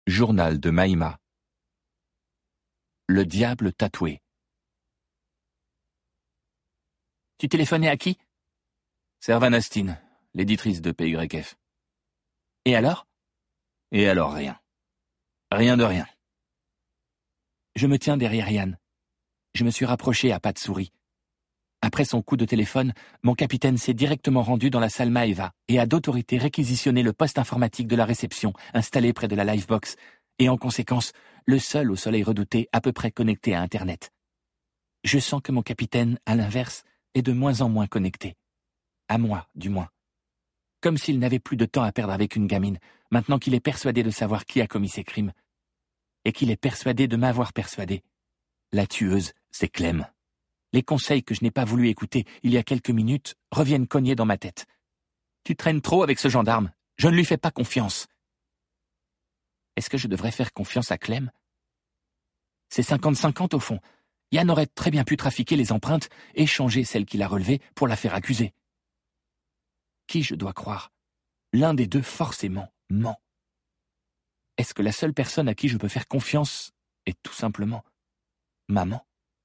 Journal de Maïma. Le diable tatoué. Tu téléphonais à qui? Servan Astin, l'éditrice de PYF. Et alors? Et alors rien. Rien de rien. Je me tiens derrière Yann. Je me suis rapproché à pas de souris. Après son coup de téléphone, mon capitaine s'est directement rendu dans la salle Maeva et a d'autorité réquisitionné le poste informatique de la réception installé près de la livebox et en conséquence, le seul au soleil redouté à peu près connecté à Internet. Je sens que mon capitaine, à l'inverse, est de moins en moins connecté. À moi, du moins. Comme s'il n'avait plus de temps à perdre avec une gamine, maintenant qu'il est persuadé de savoir qui a commis ces crimes. Et qu'il est persuadé de m'avoir persuadé. La tueuse, c'est Clem. Les conseils que je n'ai pas voulu écouter il y a quelques minutes reviennent cogner dans ma tête. Tu traînes trop avec ce gendarme. Je ne lui fais pas confiance. Est-ce que je devrais faire confiance à Clem? C'est 50-50 au fond. Yann aurait très bien pu trafiquer les empreintes et changer celle qu'il a relevée pour la faire accuser. Qui je dois croire? L'un des deux forcément ment. Est-ce que la seule personne à qui je peux faire confiance est tout simplement maman?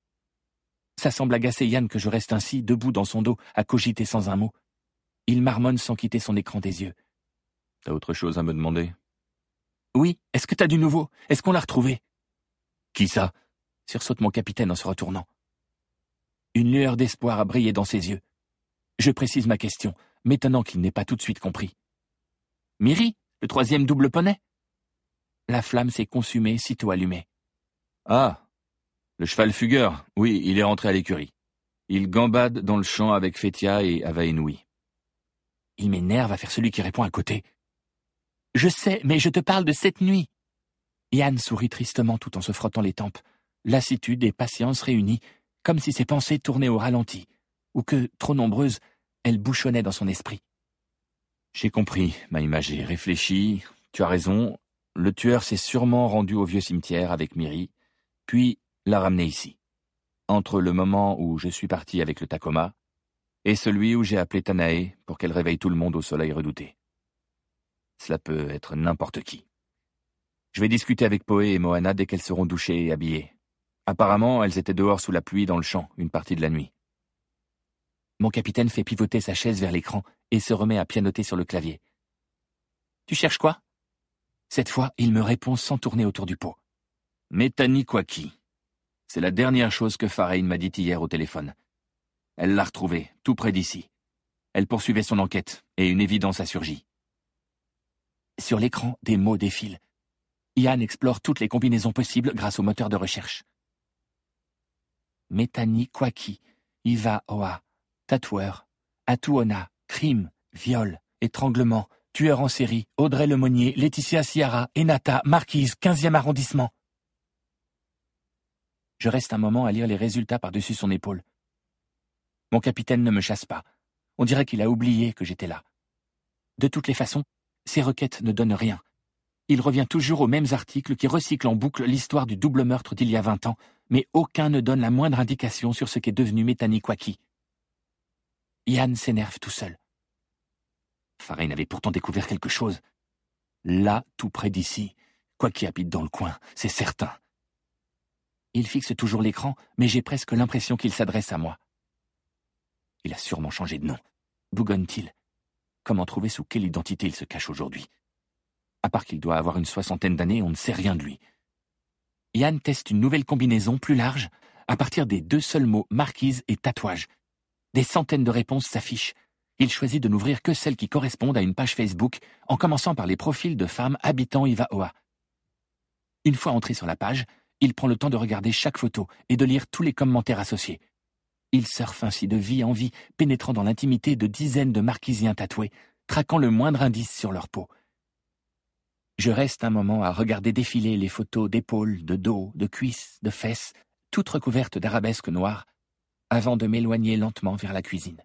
Ça semble agacer Yann que je reste ainsi, debout dans son dos, à cogiter sans un mot. Il marmonne sans quitter son écran des yeux. T'as autre chose à me demander? Oui, est-ce que t'as du nouveau? Est-ce qu'on l'a retrouvé? Qui ça? Sursaute mon capitaine en se retournant. Une lueur d'espoir a brillé dans ses yeux. Je précise ma question, m'étonnant qu'il n'ait pas tout de suite compris. Miri, le troisième double poney? La flamme s'est consumée, sitôt allumée. Ah, le cheval fugueur, oui, il est rentré à l'écurie. Il gambade dans le champ avec Fétia et Avaenoui. Il m'énerve à faire celui qui répond à côté. Je sais, mais je te parle de cette nuit. Yann sourit tristement tout en se frottant les tempes. Lassitude et patience réunies, comme si ses pensées tournaient au ralenti, ou que, trop nombreuses, elles bouchonnaient dans son esprit. J'ai compris, Maïma, j'ai réfléchi. Tu as raison, le tueur s'est sûrement rendu au vieux cimetière avec Miri, puis l'a ramené ici. Entre le moment où je suis parti avec le Tacoma et celui où j'ai appelé Tanae pour qu'elle réveille tout le monde au soleil redouté. Cela peut être n'importe qui. Je vais discuter avec Poé et Moana dès qu'elles seront douchées et habillées. Apparemment, elles étaient dehors sous la pluie dans le champ une partie de la nuit. Mon capitaine fait pivoter sa chaise vers l'écran et se remet à pianoter sur le clavier. Tu cherches quoi? Cette fois, il me répond sans tourner autour du pot. Métani Kwaki. C'est la dernière chose que Farain m'a dit hier au téléphone. Elle l'a retrouvée, tout près d'ici. Elle poursuivait son enquête, et une évidence a surgi. Sur l'écran, des mots défilent. Yann explore toutes les combinaisons possibles grâce au moteur de recherche. Métani Kwaki, Iva Oa, tatoueur, Atuona, crime, viol, étranglement, tueur en série, Audrey Lemonnier, Laetitia Ciara, Enata, Marquise, 15e arrondissement. Je reste un moment à lire les résultats par-dessus son épaule. Mon capitaine ne me chasse pas. On dirait qu'il a oublié que j'étais là. De toutes les façons, ces requêtes ne donnent rien. Il revient toujours aux mêmes articles qui recyclent en boucle l'histoire du double meurtre d'il y a 20 ans, mais aucun ne donne la moindre indication sur ce qu'est devenu Métani Kwaki. Yann s'énerve tout seul. Farain avait pourtant découvert quelque chose. Là, tout près d'ici, Kwaki habite dans le coin, c'est certain. Il fixe toujours l'écran, mais j'ai presque l'impression qu'il s'adresse à moi. Il a sûrement changé de nom. Bougonne-t-il? Comment trouver sous quelle identité il se cache aujourd'hui? À part qu'il doit avoir une 60aine d'années, on ne sait rien de lui. Yann teste une nouvelle combinaison plus large, à partir des deux seuls mots marquise et tatouage. Des centaines de réponses s'affichent. Il choisit de n'ouvrir que celles qui correspondent à une page Facebook, en commençant par les profils de femmes habitant Ivaoa. Une fois entré sur la page, il prend le temps de regarder chaque photo et de lire tous les commentaires associés. Il surfe ainsi de vie en vie, pénétrant dans l'intimité de dizaines de marquisiens tatoués, traquant le moindre indice sur leur peau. Je reste un moment à regarder défiler les photos d'épaules, de dos, de cuisses, de fesses, toutes recouvertes d'arabesques noires, avant de m'éloigner lentement vers la cuisine.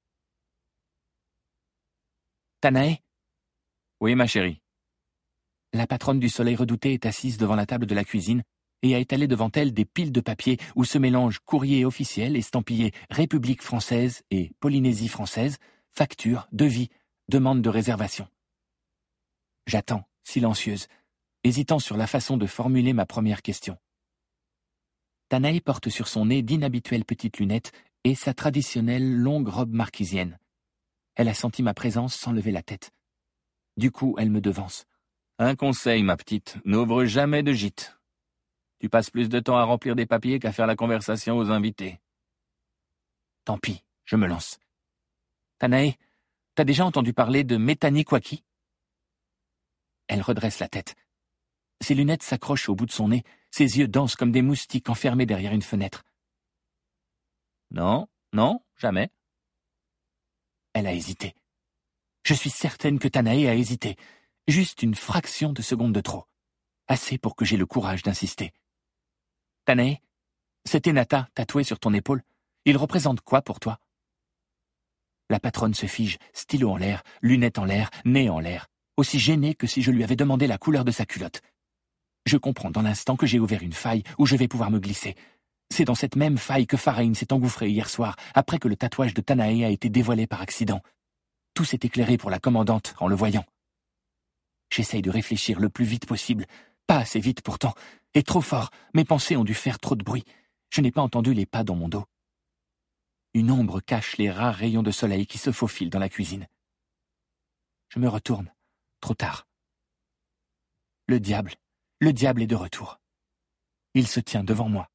Tanae? Oui, ma chérie. La patronne du soleil redouté est assise devant la table de la cuisine et a étalé devant elle des piles de papier où se mélangent courrier officiel estampillé République française et Polynésie française, factures, devis, demandes de réservation. J'attends, silencieuse, hésitant sur la façon de formuler ma première question. Tanae porte sur son nez d'inhabituelles petites lunettes et sa traditionnelle longue robe marquisienne. Elle a senti ma présence sans lever la tête. Du coup, elle me devance. Un conseil, ma petite, n'ouvre jamais de gîte. Tu passes plus de temps à remplir des papiers qu'à faire la conversation aux invités. Tant pis, je me lance. Tanae, t'as déjà entendu parler de Methani Kwaki? Elle redresse la tête. Ses lunettes s'accrochent au bout de son nez, ses yeux dansent comme des moustiques enfermés derrière une fenêtre. Non, non, jamais. Elle a hésité. Je suis certaine que Tanae a hésité. Juste une fraction de seconde de trop. Assez pour que j'aie le courage d'insister. Tanae, cet Enata tatoué sur ton épaule, il représente quoi pour toi? La patronne se fige, stylo en l'air, lunettes en l'air, nez en l'air, aussi gênée que si je lui avais demandé la couleur de sa culotte. Je comprends dans l'instant que j'ai ouvert une faille où je vais pouvoir me glisser. C'est dans cette même faille que Farahin s'est engouffré hier soir, après que le tatouage de Tanae a été dévoilé par accident. Tout s'est éclairé pour la commandante en le voyant. J'essaye de réfléchir le plus vite possible, pas assez vite pourtant, et trop fort, mes pensées ont dû faire trop de bruit. Je n'ai pas entendu les pas dans mon dos. Une ombre cache les rares rayons de soleil qui se faufilent dans la cuisine. Je me retourne, trop tard. Le diable est de retour. Il se tient devant moi.